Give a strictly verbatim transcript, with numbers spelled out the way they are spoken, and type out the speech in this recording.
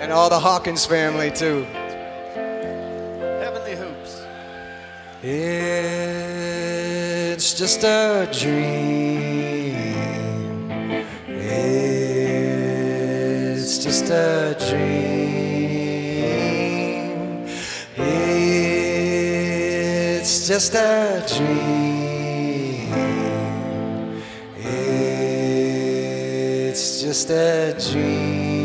And all the Hawkins family, too. Heavenly Hoops. It's just a dream. It's just a dream. It's just a dream. It's just a dream.